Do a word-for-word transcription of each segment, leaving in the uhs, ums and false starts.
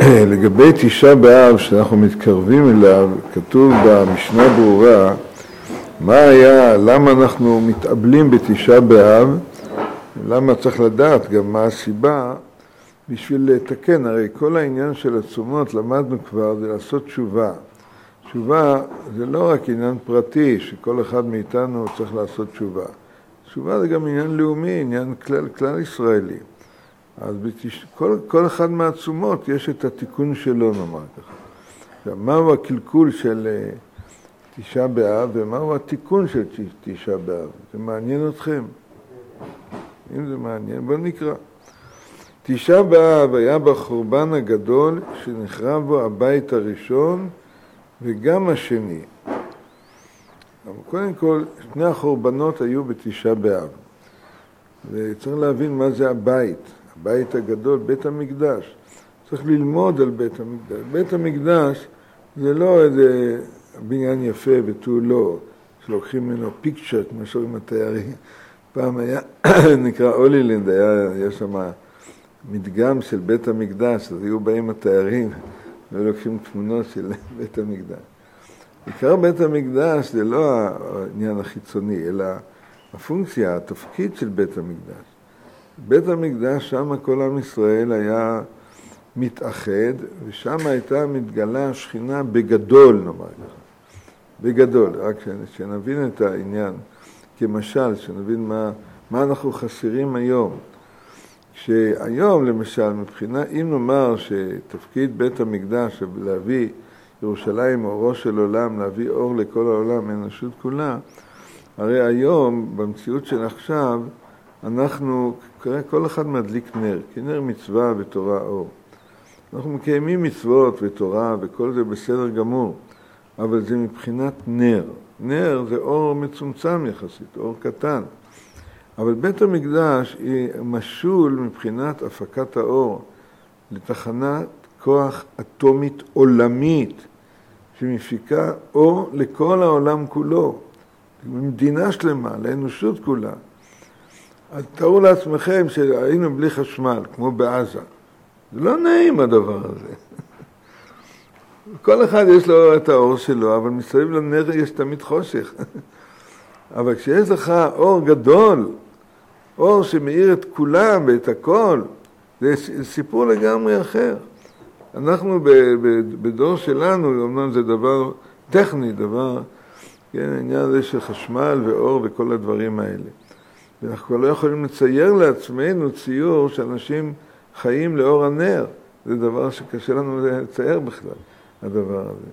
לגבי תשעה באב שאנחנו מתקרבים אליו, כתוב במשנה ברורה מה היה, למה אנחנו מתאבלים בתשעה באב, למה צריך לדעת גם מה הסיבה בשביל לתקן. הרי כל העניין של הצומות למדנו כבר, זה לעשות תשובה. תשובה זה לא רק עניין פרטי שכל אחד מאיתנו צריך לעשות תשובה. תשובה זה גם עניין לאומי, עניין כלל, כלל ישראלי. אז בתש... כל, כל אחד מהצומות יש את התיקון שלו, נאמר ככה. עכשיו, מהו הקלקול של תשעה באב ומהו התיקון של תשעה באב? זה מעניין אתכם? אם זה מעניין, בואו נקרא. תשעה באב היה בחורבן הגדול שנחרב בו הבית הראשון וגם השני. אבל קודם כל, שני החורבנות היו בתשעה באב. וצריך להבין מה זה הבית. הבית הגדול, בית המקדש. צריך ללמוד על בית המקדש. בית המקדש זה לא איזה בניין יפה ותו לא, שלוקחים ממנו פיקצ'ר, כמו שאומרים התיירים. פעם היה, נקרא אולילנד, היה, היה שם מדגם של בית המקדש, אז היו באים התיירים ולוקחים תמונות של בית המקדש. עיקר בית המקדש זה לא העניין החיצוני, אלא הפונקציה, התפקיד של בית המקדש. בית המקדש, שם כל עם ישראל היה מתאחד, ושם הייתה מתגלה השכינה בגדול, נאמר ככה. בגדול, רק שנבין את העניין, כמשל, שנבין מה, מה אנחנו חסרים היום. שהיום, למשל, מבחינה, אם נאמר שתפקיד בית המקדש, להביא ירושלים אורו של עולם, להביא אור לכל העולם, האנושות כולה, הרי היום, במציאות של עכשיו, אנחנו, כל אחד מדליק נר, כי נר מצווה ותורה אור. אנחנו מקיימים מצוות ותורה וכל זה בסדר גמור, אבל זה מבחינת נר. נר זה אור מצומצם יחסית, אור קטן. אבל בית המקדש היא משול מבחינת הפקת האור לתחנת כוח אטומית עולמית, שמפיקה אור לכל העולם כולו, במדינה שלמה, לאנושות כולה. אז תראו לעצמכם שהיינו בלי חשמל, כמו בעזה. זה לא נעים הדבר הזה. כל אחד יש לו את האור שלו, אבל מסביב לנר יש תמיד חושך. אבל כשיש לך אור גדול, אור שמאיר את כולם ואת הכל, זה סיפור לגמרי אחר. אנחנו בדור שלנו, אומנם זה דבר טכני, דבר, כן, העניין הזה של חשמל ואור וכל הדברים האלה. ואנחנו כבר לא יכולים לצייר לעצמנו ציור שאנשים חיים לאור הנר. זה דבר שקשה לנו לצייר בכלל, הדבר הזה.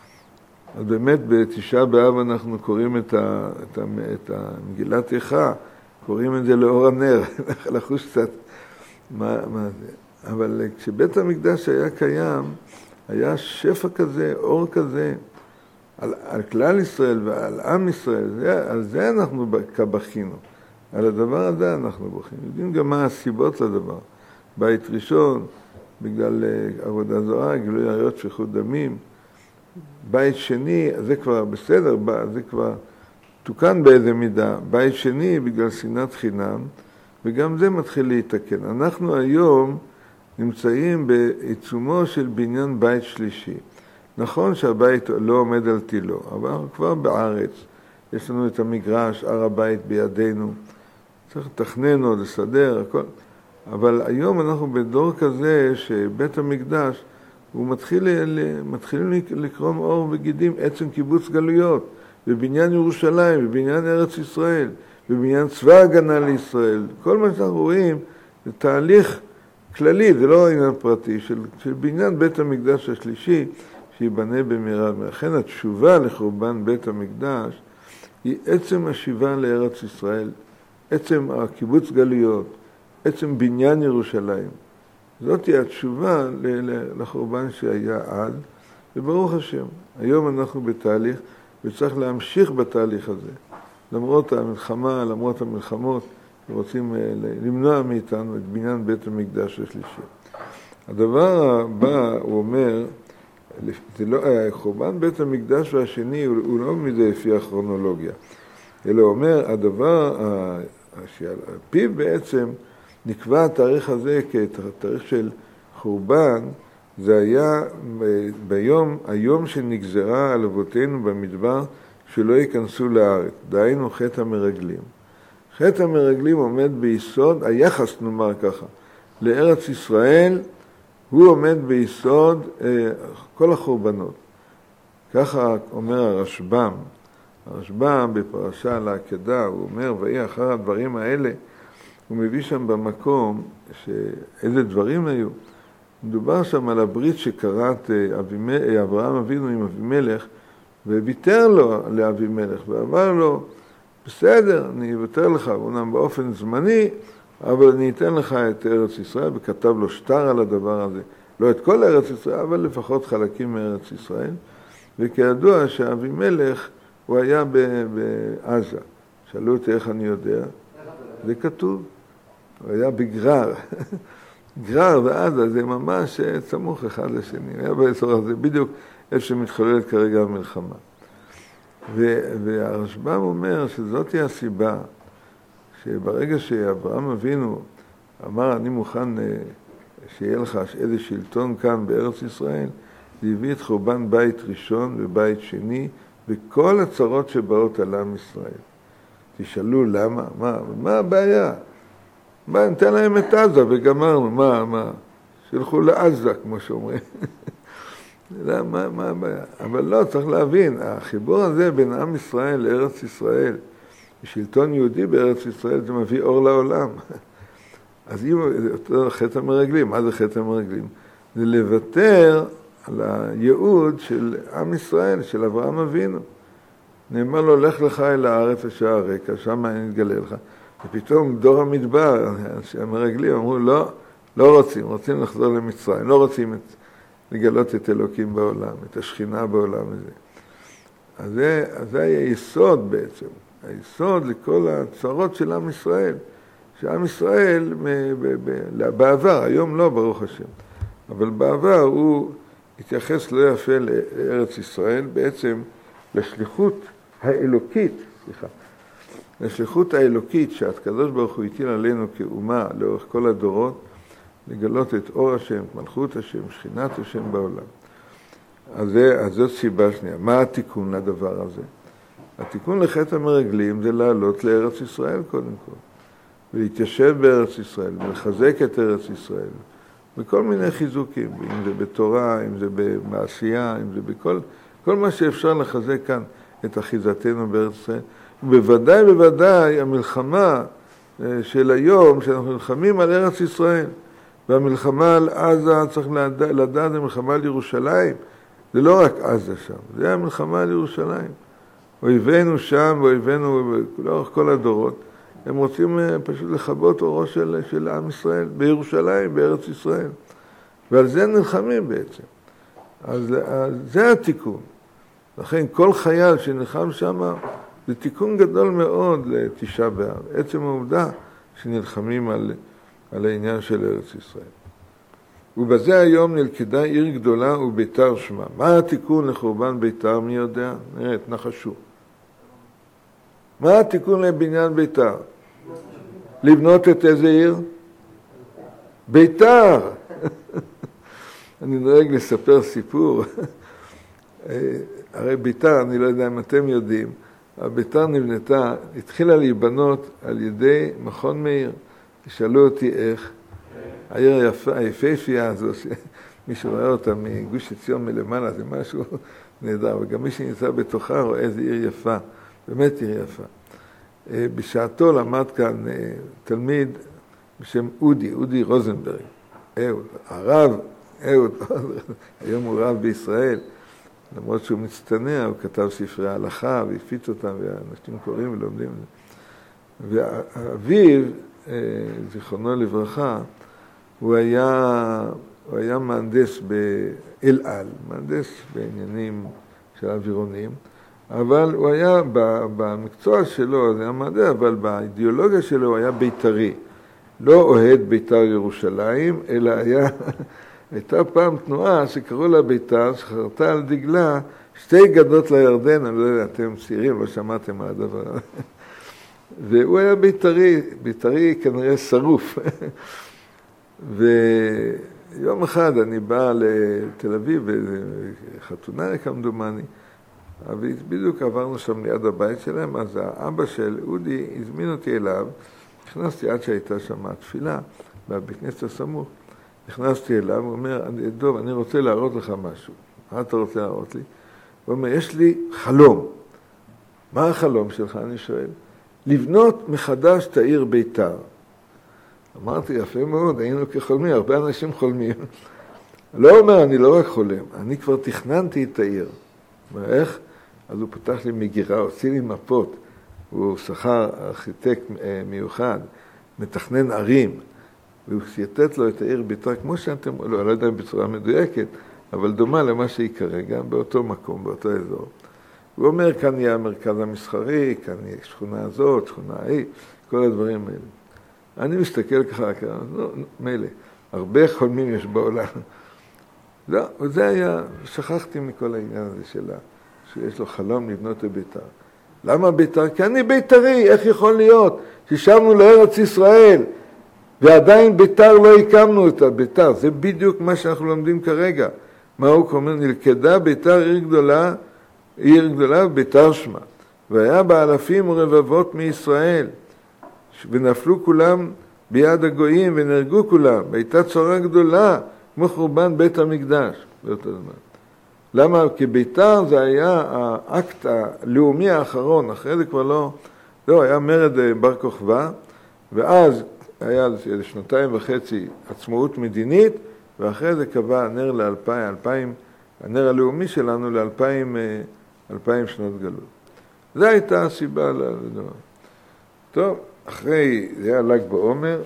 אז באמת בתשעה באב אנחנו קוראים את, ה, את, ה, את המגילת איכה, קוראים את זה לאור הנר, לחוש קצת מה, מה זה. אבל כשבית המקדש היה קיים, היה שפע כזה, אור כזה, על, על כלל ישראל ועל עם ישראל, זה, על זה אנחנו בכינו. על הדבר הזה אנחנו בוכים. יודעים גם מה הסיבות לדבר. בית ראשון, בגלל עבודה זרה, גילוי עריות, שפיכות דמים. בית שני, זה כבר בסדר, זה כבר תוקן באיזה מידה. בית שני, בגלל שנאת חינם, וגם זה מתחיל להתקן. אנחנו היום נמצאים בעיצומו של בניין בית שלישי. נכון שהבית לא עומד על תילו, אבל כבר בארץ. יש לנו את המגרש, הר הבית בידינו. צריך לתכנן עוד, לסדר, הכל. אבל היום אנחנו בדור כזה שבית המקדש, הוא מתחיל, מתחילים לקרום אור וגידים, עצם קיבוץ גלויות, בבניין ירושלים, בבניין ארץ ישראל, בבניין צבא הגנה לישראל. כל מה שאנחנו רואים זה תהליך כללי, זה לא עניין פרטי, של, של בניין בית המקדש השלישי, שיבנה במהרה. ולכן התשובה לחורבן בית המקדש היא עצם השיבה לארץ ישראל, עצם הקיבוץ גלויות, עצם בניין ירושלים. זאת היא התשובה לחורבן שהיה אז, וברוך השם, היום אנחנו בתהליך, וצריך להמשיך בתהליך הזה. למרות המלחמה, למרות המלחמות, רוצים למנוע מאיתנו את בניין בית המקדש השלישי. הדבר הבא, הוא אומר, זה לא, חורבן בית המקדש השני הוא, הוא לא מדי לפי הכרונולוגיה, אלא אומר, הדבר שעל פיו בעצם נקבע התאריך הזה כתאריך של חורבן, זה היה ביום, היום שנגזרה על אבותינו במדבר שלא ייכנסו לארץ, דהיינו חטא המרגלים. חטא המרגלים עומד ביסוד, היחס נאמר ככה, לארץ ישראל, הוא עומד ביסוד אה, כל החורבנות. ככה אומר הרשב"ם, הרשב"ם בפרשה על העקדה, הוא אומר, ויהי אחר הדברים האלה, הוא מביא שם במקום שאיזה דברים היו. מדובר שם על הברית שקראת אברהם אבינו עם אבימלך, וויתר לו לאבימלך, ואמר לו, בסדר, אני אוותר לך, אומנם באופן זמני, אבל אני אתן לך את ארץ ישראל, וכתב לו שטר על הדבר הזה. לא את כל ארץ ישראל, אבל לפחות חלקים מארץ ישראל. וכידוע שאבימלך הוא היה בעזה. שאלו אותי איך אני יודע. זה כתוב. הוא היה בגרר. גרר ועזה זה ממש סמוך אחד לשני. היה באזור הזה בדיוק איפה שמתחוללת כרגע המלחמה. והרשב"ם אומר שזאת היא הסיבה שברגע שאברהם אבינו אמר אני מוכן שיהיה לך איזה שלטון כאן בארץ ישראל, זה הביא את חורבן בית ראשון ובית שני וכל הצרות שבאות על עם ישראל. תשאלו למה? מה? מה הבעיה? מה, ניתן להם את עזה וגמרנו, מה, מה? שילכו לעזה כמו שאומרים. לא, מה, מה הבעיה? אבל לא, צריך להבין, החיבור הזה בין עם ישראל לארץ ישראל, שלטון יהודי בארץ ישראל, זה מביא אור לעולם. אז אם, אותו חטא המרגלים, מה זה חטא המרגלים? זה לוותר על הייעוד של עם ישראל, של אברהם אבינו. נאמר לו, לך לך אל הארץ אשר הרקע, שם אני אתגלה לך. ופתאום דור המדבר, המרגלים אמרו, לא, לא רוצים, רוצים לחזור למצרים, לא רוצים את, לגלות את אלוקים בעולם, את השכינה בעולם הזה. אז זה, אז זה היה יסוד בעצם, היסוד לכל הצרות של עם ישראל, שעם ישראל בעבר, היום לא ברוך השם, אבל בעבר הוא התייחס לא יפה לארץ ישראל, בעצם לשליחות האלוקית, סליחה, לשליחות האלוקית שהקדוש ברוך הוא הטיל עלינו כאומה לאורך כל הדורות, לגלות את אור השם, מלכות השם, שכינת השם בעולם. אז, זה, אז זאת סיבה שנייה. מה התיקון לדבר הזה? התיקון לחטא המרגלים זה לעלות לארץ ישראל קודם כל, ולהתיישב בארץ ישראל, ולחזק את ארץ ישראל, בכל מיני חיזוקים, אם זה בתורה, אם זה במעשייה, אם זה בכל כל מה שאפשר לחזק כאן את אחיזתנו בארץ ישראל. ובוודאי, בוודאי, המלחמה של היום, שאנחנו נלחמים על ארץ ישראל, והמלחמה על עזה, צריך לדעת, לדעת, זה מלחמה על ירושלים. זה לא רק עזה שם, זה המלחמה על ירושלים. אויבינו שם, ואויבינו לאורך כל הדורות, הם רוצים פשוט לכבות אורו של, של עם ישראל, בירושלים, בארץ ישראל. ועל זה נלחמים בעצם. אז, אז זה התיקון. לכן כל חייל שנלחם שם, זה תיקון גדול מאוד לתשעה באב. עצם העובדה שנלחמים על, על העניין של ארץ ישראל. ובזה היום נלכדה עיר גדולה וביתר שמה. מה התיקון לחורבן ביתר? מי יודע? נראה, תנחשו. מה התיקון לבניין ביתר? לבנות את איזה עיר? ביתר! אני נוהג לספר סיפור. הרי ביתר, אני לא יודע אם אתם יודעים, ביתר נבנתה, התחילה להיבנות על ידי מכון מאיר. שאלו אותי איך. העיר היפהפייה הזו, שמישהו רואה אותה מגוש עציון מלמעלה, זה משהו נהדר, וגם מי שנמצא בתוכה רואה איזה עיר יפה, באמת עיר יפה. בשעתו למד כאן תלמיד בשם אודי, אודי רוזנברג, אהוד, הרב אהוד, היום הוא רב בישראל, למרות שהוא מצטנע, הוא כתב ספרי הלכה והפיץ אותם, ואנשים קוראים ולומדים. ואביו, זיכרונו לברכה, הוא היה, הוא היה מהנדס באל על, מהנדס בעניינים של אווירונים, אבל הוא היה במקצוע שלו, זה היה מהנדס, אבל באידיאולוגיה שלו הוא היה בית"רי. לא אוהד בית"ר ירושלים, אלא היה, הייתה פעם תנועה שקראו לה בית"ר, שחרתה על דגלה שתי גדות לירדן, אני לא יודע, אתם צעירים, לא שמעתם על הדבר הזה. והוא היה בית"רי, בית"רי כנראה שרוף. ו... יום אחד אני בא לתל אביב, בחתונה כמדומני, בדיוק עברנו שם ליד הבית שלהם, אז האבא של אודי הזמין אותי אליו, נכנסתי עד שהייתה שם התפילה, בבית כנסת הסמוך, נכנסתי אליו, הוא אומר, דוב, אני רוצה להראות לך משהו. מה אתה רוצה להראות לי? הוא אומר, יש לי חלום. מה החלום שלך, אני שואל? לבנות מחדש את העיר ביתר. אמרתי, יפה מאוד, היינו כחולמים, הרבה אנשים חולמים. לא אומר, אני לא רק חולם, אני כבר תכננתי את העיר. אומר, איך? אז הוא פתח לי מגירה, הוציא לי מפות, הוא שכר ארכיטקט מיוחד, מתכנן ערים, והוא סייטט לו את העיר ביתר, כמו שאתם, לא, לא יודע בצורה מדויקת, אבל דומה למה שהיא כרגע, באותו מקום, באותו אזור. הוא אומר, כאן יהיה המרכז המסחרי, כאן יהיה שכונה הזאת, שכונה ההיא, כל הדברים האלה. אני מסתכל ככה, לא, מילא, הרבה חולמים יש בעולם. לא, וזה היה, שכחתי מכל העניין הזה שלה, שיש לו חלום לבנות לביתר. למה ביתר? כי אני ביתרי, איך יכול להיות? ששבנו לארץ ישראל, ועדיין ביתר לא הקמנו אותה, ביתר. זה בדיוק מה שאנחנו לומדים כרגע. מה הוא אומר? נלכדה ביתר עיר גדולה, עיר גדולה וביתר שמה. והיה באלפים ורבבות מישראל, ונפלו כולם ביד הגויים ונהרגו כולם. והייתה צרה גדולה, כמו חורבן בית המקדש, באותו זמן. למה? כי ביתר זה היה האקט הלאומי האחרון, אחרי זה כבר לא, לא, היה מרד בר כוכבא, ואז היה שנתיים וחצי עצמאות מדינית, ואחרי זה קבע הנר לאלפיים, אלפיים, הנר הלאומי שלנו לאלפיים, אלפיים שנות גלות. זו הייתה הסיבה לדבר. טוב, אחרי, זה היה ל"ג בעומר,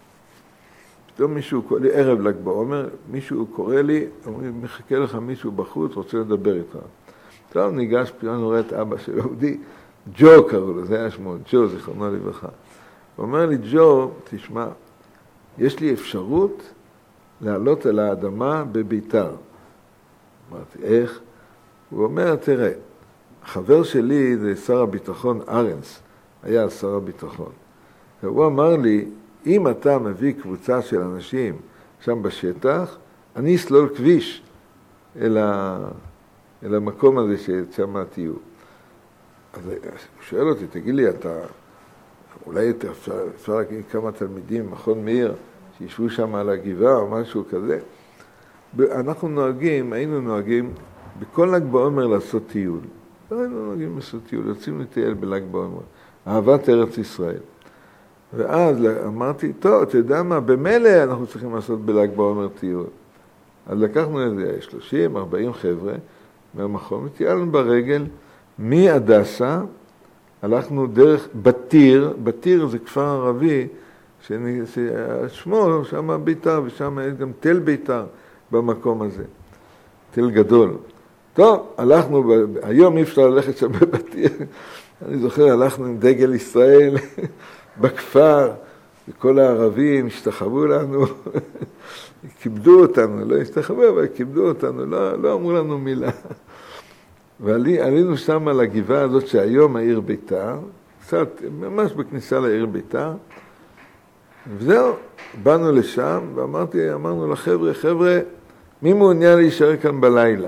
פתאום מישהו, ערב ל"ג בעומר, מישהו קורא לי, אומרים, מחכה לך מישהו בחוץ, רוצה לדבר איתך. טוב, ניגש, פתאום רואה את אבא של יהודי, ג'ו קראו לו, זה היה שמו, ג'ו, זיכרונו לברכה. הוא אומר לי, ג'ו, תשמע, יש לי אפשרות לעלות אל האדמה בביתר. אמרתי, איך? הוא אומר, תראה, החבר שלי זה שר הביטחון ארנס, היה שר הביטחון. והוא אמר לי, אם אתה מביא קבוצה של אנשים שם בשטח, אני אסלול כביש אל, ה... אל המקום הזה ששם תהיו. אז הוא שואל אותי, תגיד לי, אתה, אולי אפשר, אפשר להגיד כמה תלמידים, מכון מאיר, שישבו שם על הגבעה או משהו כזה. אנחנו נוהגים, היינו נוהגים בכל ל"ג בעומר לעשות טיול. לא היינו נוהגים לעשות טיול, יוצאים לטייל בל"ג בעומר. אהבת ארץ ישראל. ואז אמרתי, טוב, אתה יודע מה, במילא אנחנו צריכים לעשות בל"ג בעומר טיול. אז לקחנו איזה שלושים ארבעים חבר'ה מהמכון, וטיילנו ברגל מהדסה, הלכנו דרך בתיר, בתיר זה כפר ערבי, ששמו שם ביתר, ושם יש גם תל ביתר במקום הזה, תל גדול. טוב, הלכנו, היום אי אפשר ללכת שם בבתיר, אני זוכר, הלכנו עם דגל ישראל בכפר, וכל הערבים השתחוו לנו, כיבדו אותנו, לא השתחוו, אבל כיבדו אותנו, לא, לא אמרו לנו מילה. ועלינו שם על הגבעה הזאת שהיום העיר ביתר, קצת, ממש בכניסה לעיר ביתר, וזהו, באנו לשם, ואמרתי, אמרנו לחבר'ה, חבר'ה, מי מעוניין להישאר כאן בלילה?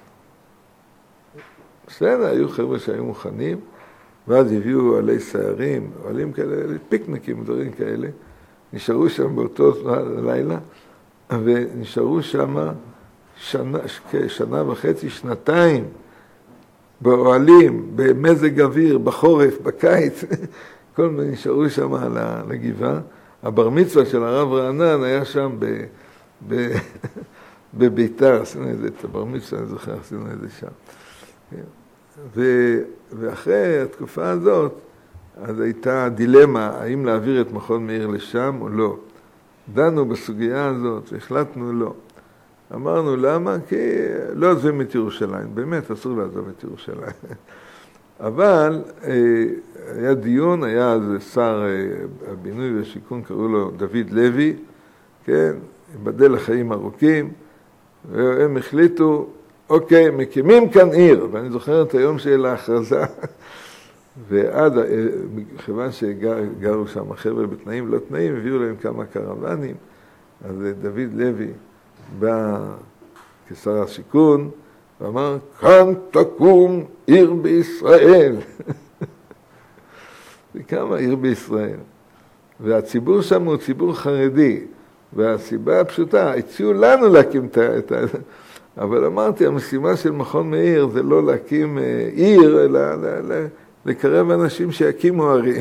בסדר, היו חבר'ה שהיו מוכנים, ואז הביאו עלי סערים, עלים כאלה, פיקניקים, דברים כאלה, נשארו שם באותו לילה, ונשארו שם שנה, שנה וחצי, שנתיים, באוהלים, במזג אוויר, בחורף, בקיץ, כל מיני נשארו שם על הגבעה. הבר מצווה של הרב רענן היה שם ב, ב, בביתר, עשינו את זה, את הבר מצווה, אני זוכר, עשינו את זה שם. ו, ואחרי התקופה הזאת, אז הייתה דילמה, האם להעביר את מכון מאיר לשם או לא. דנו בסוגיה הזאת, והחלטנו לא. אמרנו למה? כי לא עזבים את ירושלים, באמת אסור לעזוב את ירושלים. אבל היה דיון, היה אז שר הבינוי והשיכון, קראו לו דוד לוי, כן, ייבדל לחיים ארוכים, והם החליטו, אוקיי, מקימים כאן עיר, ואני זוכר את היום של ההכרזה, ועד, כיוון שגרו שם חבר'ה בתנאים לא תנאים, הביאו להם כמה קרוונים, אז דוד לוי בא כשר השיכון ואמר, כאן תקום עיר בישראל. וכמה עיר בישראל. והציבור שם הוא ציבור חרדי. והסיבה הפשוטה, הציעו לנו להקים את ה... אבל אמרתי, המשימה של מכון מאיר זה לא להקים עיר, אלא לקרב אנשים שיקימו ערים.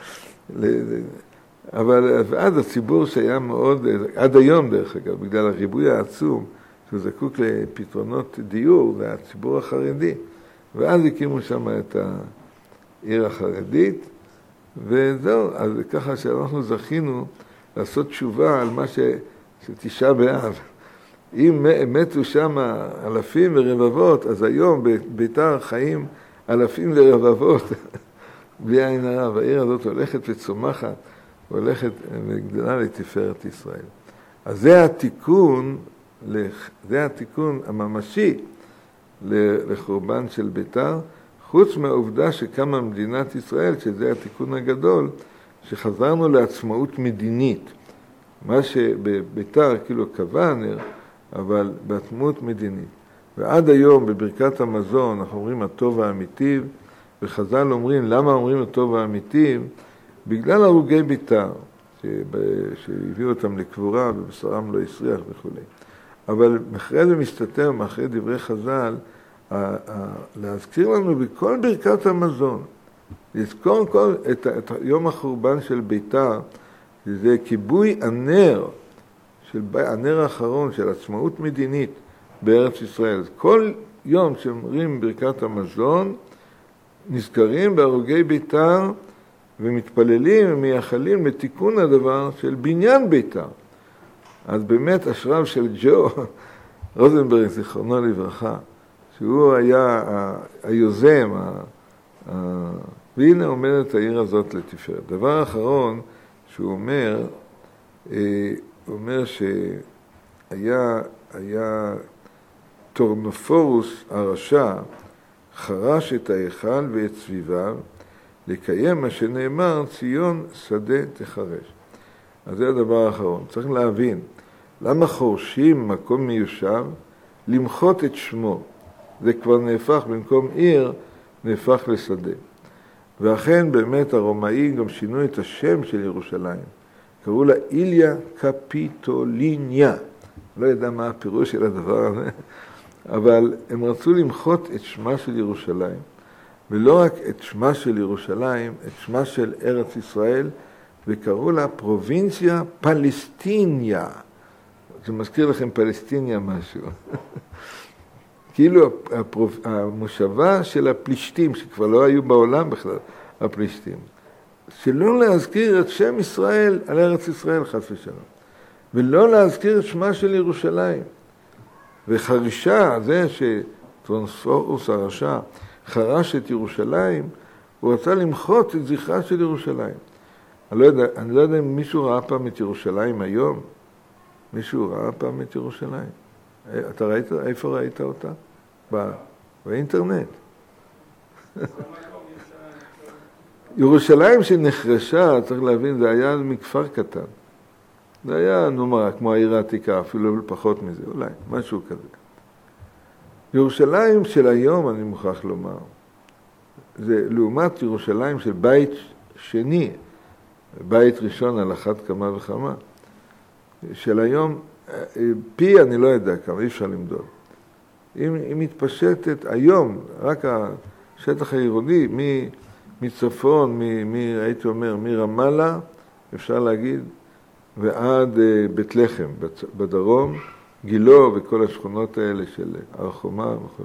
אבל אז הציבור שהיה מאוד, עד היום דרך אגב, בגלל הריבוי העצום, שהוא זקוק לפתרונות דיור, זה הציבור החרדי. ואז הקימו שם את העיר החרדית, וזהו, אז ככה שאנחנו זכינו לעשות תשובה על מה ש... שתשעה באב. אם מתו שם אלפים ורבבות, אז היום בביתר חיים אלפים ורבבות, בלי עין הרע, והעיר הזאת הולכת וצומחת, הולכת וגדלה לתפארת ישראל. אז זה התיקון, זה התיקון הממשי לחורבן של ביתר, חוץ מהעובדה שקמה מדינת ישראל, שזה התיקון הגדול, שחזרנו לעצמאות מדינית. מה שבביתר כאילו כוונר, אבל בעצמאות מדינית. ועד היום בברכת המזון אנחנו אומרים הטוב האמיתי, וחז"ל אומרים, למה אומרים הטוב האמיתי? בגלל הרוגי ביתר, שהביאו אותם לקבורה ובשרם לא יסריח וכו'. אבל אחרי זה מסתתר, מאחרי דברי חז"ל, להזכיר לנו בכל ברכת המזון, לזכור כל את, את יום החורבן של ביתר, זה כיבוי הנר, של הנר האחרון של עצמאות מדינית בארץ ישראל. כל יום שאומרים ברכת המזון, נזכרים בהרוגי ביתר ומתפללים ומייחלים לתיקון הדבר של בניין ביתר. אז באמת השרב של ג'ו רוזנברג, זיכרונו לברכה, שהוא היה היוזם, והנה עומדת העיר הזאת לתפארת. דבר אחרון שהוא אומר, הוא אומר שהיה היה טורנופורוס הרשע, חרש את ההיכל ואת סביביו, לקיים מה שנאמר, ציון שדה תחרש. אז זה הדבר האחרון. צריך להבין, למה חורשים מקום מיושב? למחות את שמו. זה כבר נהפך, במקום עיר, נהפך לשדה. ואכן באמת הרומאי גם שינו את השם של ירושלים. קראו לה איליה קפיטוליניה. לא יודע מה הפירוש של הדבר הזה, אבל הם רצו למחות את שמה של ירושלים, ולא רק את שמה של ירושלים, את שמה של ארץ ישראל, וקראו לה פרובינציה פלסטיניה. זה מזכיר לכם פלסטיניה משהו. כאילו המושבה של הפלישתים, שכבר לא היו בעולם בכלל, הפלישתים. שלא להזכיר את שם ישראל על ארץ ישראל, חס ושלום. ולא להזכיר את שמה של ירושלים. וחרישה, זה שטרנספורוס הרשע חרש את ירושלים, הוא רצה למחות את זכרה של ירושלים. אני לא יודע, אני לא יודע אם מישהו ראה פעם את ירושלים היום. מישהו ראה פעם את ירושלים. אתה ראית, איפה ראית אותה? בא, באינטרנט. ירושלים שנחרשה, צריך להבין, זה היה מכפר קטן. זה היה, נאמר, כמו העיר העתיקה, אפילו פחות מזה, אולי, משהו כזה. ירושלים של היום, אני מוכרח לומר, זה לעומת ירושלים של בית שני, בית ראשון על אחת כמה וכמה, של היום, פי אני לא יודע כמה, אי אפשר למדוד. היא, היא מתפשטת היום, רק השטח העירוני, מצפון, מ, מ, הייתי אומר, מרמאללה, אפשר להגיד, ועד בית לחם, בדרום, גילו וכל השכונות האלה של הר חומה וכו'.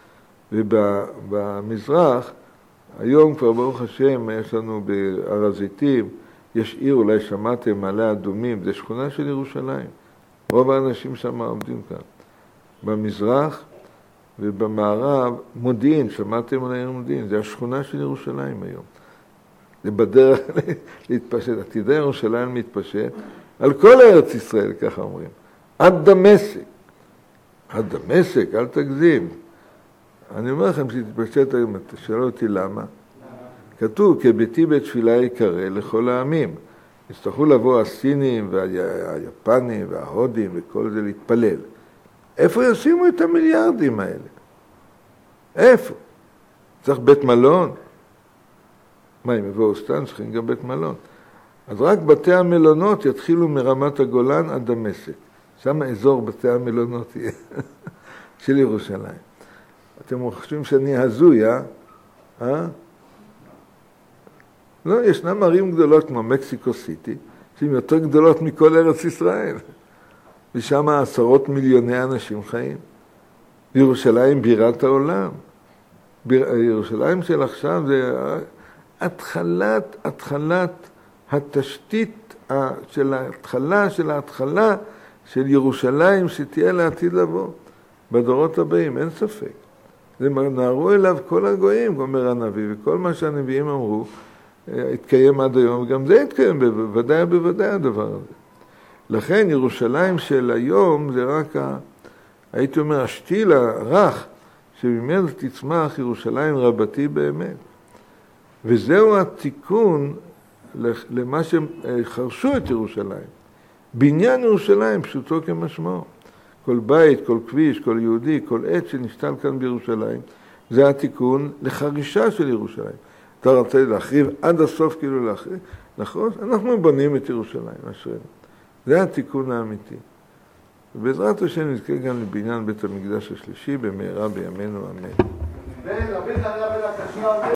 ובמזרח, היום כבר ברוך השם, יש לנו בהר הזיתים, יש עיר, אולי שמעתם, מעלה אדומים, זה שכונה של ירושלים. רוב האנשים שם עומדים כאן. במזרח ובמערב, מודיעין, שמעתם על העיר מודיעין, זה השכונה של ירושלים היום. זה בדרך להתפשט, עתידי ירושלים מתפשט, על כל ארץ ישראל, ככה אומרים. עד דמשק. עד דמשק, אל תגזים. אני אומר לכם שתתפשט היום, תשאלו אותי למה. כתוב, כביתי בית תפילה יקרא לכל העמים. יצטרכו לבוא הסינים והיפנים וההודים וכל זה להתפלל. איפה ישימו את המיליארדים האלה? איפה? צריך בית מלון? מה, אם יבואו סתם צריכים גם בית מלון. אז רק בתי המלונות יתחילו מרמת הגולן עד דמשק. שם אזור בתי המלונות יהיה של ירושלים. אתם חושבים שאני הזוי, אה? אה? לא, ישנם ערים גדולות כמו מקסיקו סיטי, שהן יותר גדולות מכל ארץ ישראל. ושם עשרות מיליוני אנשים חיים. ירושלים בירת העולם. ביר... ירושלים של עכשיו זה התחלת, התחלת התשתית של ההתחלה, של ההתחלה של ירושלים שתהיה לעתיד לבוא. בדורות הבאים, אין ספק. זה נערו אליו כל הגויים, אומר הנביא, וכל מה שהנביאים אמרו, התקיים עד היום, וגם זה התקיים בוודאי בוודאי הדבר הזה. לכן ירושלים של היום זה רק, ה, הייתי אומר, השתיל הרך, שממנו תצמח ירושלים רבתי באמת. וזהו התיקון למה שחרשו את ירושלים. בניין ירושלים, פשוטו כמשמעו. כל בית, כל כביש, כל יהודי, כל עת שנשתל כאן בירושלים, זה התיקון לחרישה של ירושלים. אתה רוצה להחריב עד הסוף, כאילו להחריב, נכון? אנחנו בונים את ירושלים, אשרינו. זה התיקון האמיתי. ובעזרת השם נזכה גם לבניין בית המקדש השלישי, במהרה בימינו אמן.